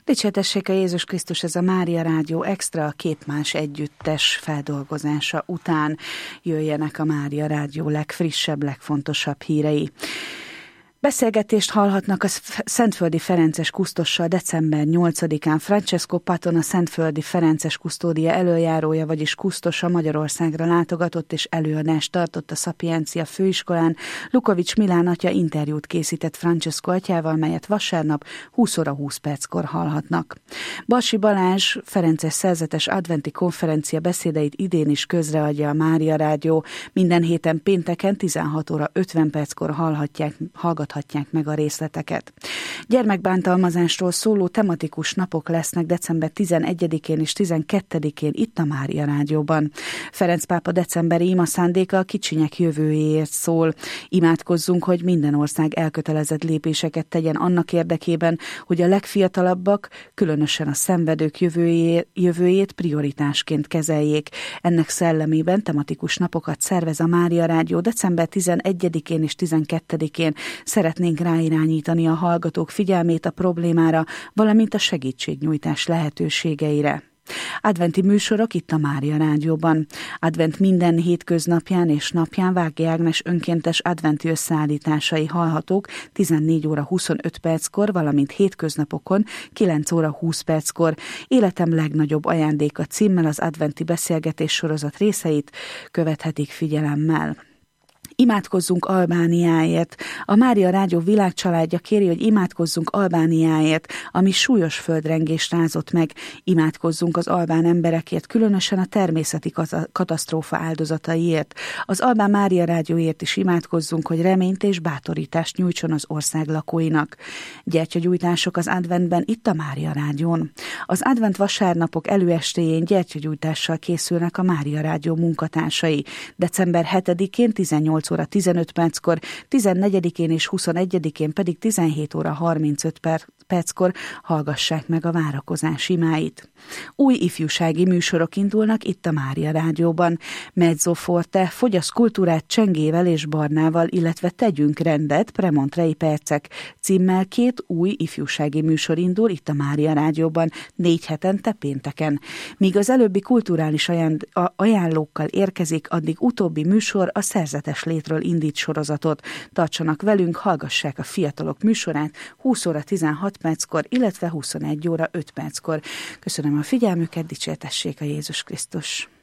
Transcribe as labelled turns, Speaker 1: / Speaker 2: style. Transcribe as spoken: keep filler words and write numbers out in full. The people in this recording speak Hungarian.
Speaker 1: Dicsértessék a Jézus Krisztus, ez a Mária Rádió Extra, a Képmás együttes feldolgozása után jöjjenek a Mária Rádió legfrissebb, legfontosabb hírei. Beszélgetést hallhatnak a Szentföldi Ferences kusztossal december nyolcadikán. Francesco Paton, a Szentföldi Ferences kusztódia elöljárója, vagyis kusztosa Magyarországra látogatott és előadást tartott a Szapiencia főiskolán. Lukovics Milán atya interjút készített Francesco atyával, melyet vasárnap húsz óra húsz perckor hallhatnak. Barsi Balázs ferences szerzetes adventi konferencia beszédeit idén is közreadja a Mária Rádió. Minden héten pénteken tizenhat óra ötven perckor hallhatják, hallgathatják meg a részleteket. Gyermekbántalmazásról szóló tematikus napok lesznek december tizenegyedikén és tizenkettedikén itt a Mária Rádióban. Ferenc pápa decemberi ima szándéka a kicsinyek jövőjéért szól. Imádkozzunk, hogy minden ország elkötelezett lépéseket tegyen annak érdekében, hogy a legfiatalabbak, különösen a szenvedők jövőjét, jövőjét prioritásként kezeljék. Ennek szellemében tematikus napokat szervez a Mária Rádió december tizenegyedikén és tizenkettedikén. Szeretnénk ráirányítani a hallgatók figyelmét a problémára, valamint a segítségnyújtás lehetőségeire. Adventi műsorok itt a Mária Rádióban. Advent minden hétköznapján és napján Vági Ágnes önkéntes adventi összeállításai hallhatók tizennégy óra huszonöt perckor, valamint hétköznapokon kilenc óra húsz perckor. Életem legnagyobb ajándéka címmel az adventi beszélgetés sorozat részeit követhetik figyelemmel. Imádkozzunk Albániáért. A Mária Rádió világcsaládja kéri, hogy imádkozzunk Albániáért, ami súlyos földrengést rázott meg. Imádkozzunk az albán emberekért, különösen a természeti katasztrófa áldozataiért. Az Albán Mária Rádióért is imádkozzunk, hogy reményt és bátorítást nyújtson az ország lakóinak. Gyertyagyújtások az adventben itt a Mária Rádión. Az advent vasárnapok előestéjén gyertyagyújtással készülnek a Mária Rádió munkatársai. december hetedikén tizennyolc óra tizenöt perckor, tizennegyedikén és huszonegyedikén pedig tizenhét óra harmincöt perckor hallgassák meg a várakozás imáit. Új ifjúsági műsorok indulnak itt a Mária Rádióban. Mezzo Forte, Fogyasz kultúrát Csengével és Barnával, illetve Tegyünk rendet, Premontrei percek címmel két új ifjúsági műsor indul itt a Mária Rádióban négy hetente pénteken. Míg az előbbi kulturális ajánlókkal érkezik, addig utóbbi műsor a Szerzetes létről indít sorozatot. Tartsanak velünk, hallgassák a fiatalok műsorát húsz óra tizenhat perckor, illetve huszonegy óra öt perckor. Köszönöm a figyelmüket, dicsértessék a Jézus Krisztus!